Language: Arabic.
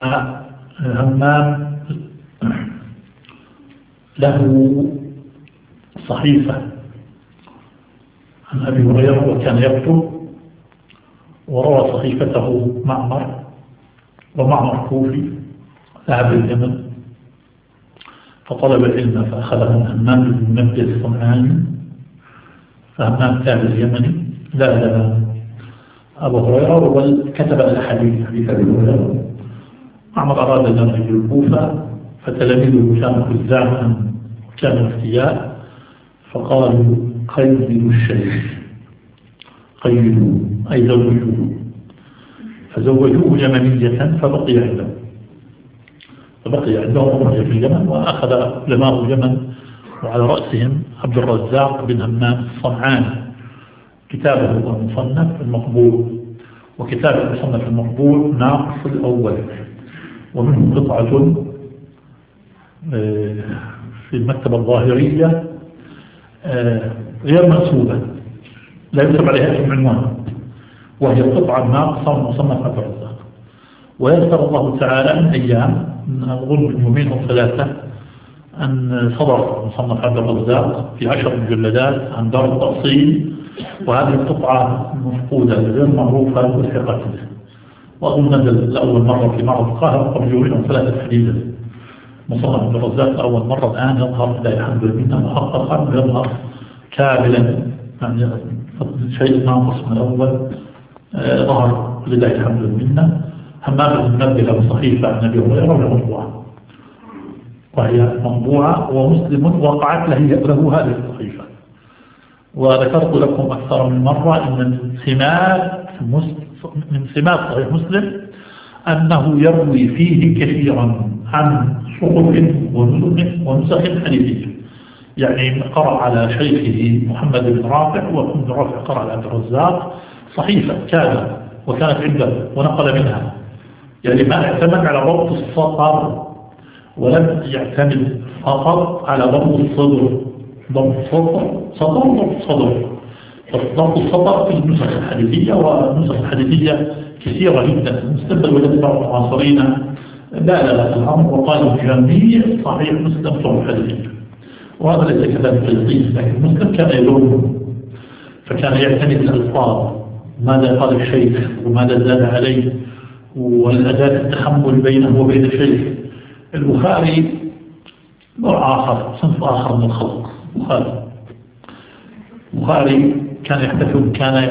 همام له صحيفة عن أبي هريرة وكان يكتب، وروى صحيفته معمر، ومعمر كوفي ذهب اليمن فطلب العلم فأخذه من همام بن منبه الصنعاني، فهمام كان اليمني لا أبو هريرة وكتب الأحاديث حديث أبي هريرة. معمر أراد أن يرجع الكوفة، فتلاميذه كانوا خزاعا وكانوا افتياء، فقالوا قيدوا الشيخ، قيدوا أي زوجوه، فزوجوه يمنية فبقي عندهم في اليمن، وأخذ علماء اليمن وعلى رأسهم عبد الرزاق بن همام الصنعاني كتابه المصنف المقبول، وكتاب المصنف المقبول ناقص الأول، ومنه قطعة في المكتبة الظاهرية غير منسوبة لا يكتب عليها اسم عنوان، وهي قطعة ناقصة من مصنف عبد الرزاق. ويسر الله تعالى من أيام أظن من يومين أو ثلاثة أن صدر مصنف عبد الرزاق في 10 مجلدات عن دار التأصيل، وهذه القطعة مفقودة غير معروفة والحقت به، وأظن نزل لأول مرة في معرض القاهرة قبل يومين أو ثلاثة حديثا. مصنف عبد الرزاق لأول مرة الآن يظهر لا الحمد لله محققا، يظهر كاملا، يعني شيء ناقص من الأول ظهر لله الحمد لله. همام بن منبه له صحيفة عن أبي هريرة مطبوعة، وهي مطبوعة، ومسلم وقعت له هذه الصحيفة. وذكرت لكم أكثر من مرة أن من سمات صحيح مسلم أنه يروي فيه كثيرا عن صحف ونسخ حديثية، يعني قرأ على شيخه محمد بن رافع، وابن رافع قرأ على عبد الرزاق صحيفة وكانت عنده ونقل منها، يعني ما اعتمد على ضبط السطر ولم يعتمد فقط على ضبط الصدر، ضبط السطر في النسخ الحديثية، والنسخ الحديثية كثيرة جدا مستقبل وجدت بعض المعاصرين لا الأمر وقالوا جميع صحيح مسلم صحيح حديثية، وهذا ليس كذلك لطيف، لكن مسلم كان يلوم، فكان يعتمد الألفاظ، ماذا قال الشيخ وماذا زاد عليه، والأداة التحمل بينه وبين الشيخ. البخاري نوع آخر، صنف آخر من الخلق. البخاري كان